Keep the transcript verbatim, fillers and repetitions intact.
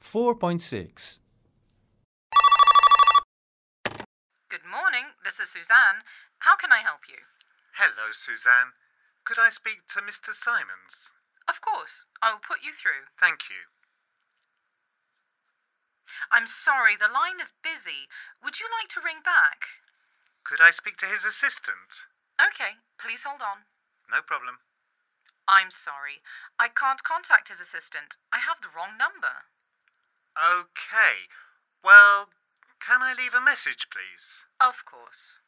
four point six. Good morning, this is Suzanne. How can I help you? Hello, Suzanne. Could I speak to Mister Simons? Of course, I will put you through. Thank you. I'm sorry, the line is busy. Would you like to ring back? Could I speak to his assistant? Okay, please hold on. No problem. I'm sorry, I can't contact his assistant. I have the wrong number. Okay. Well, can I leave a message, please? Of course.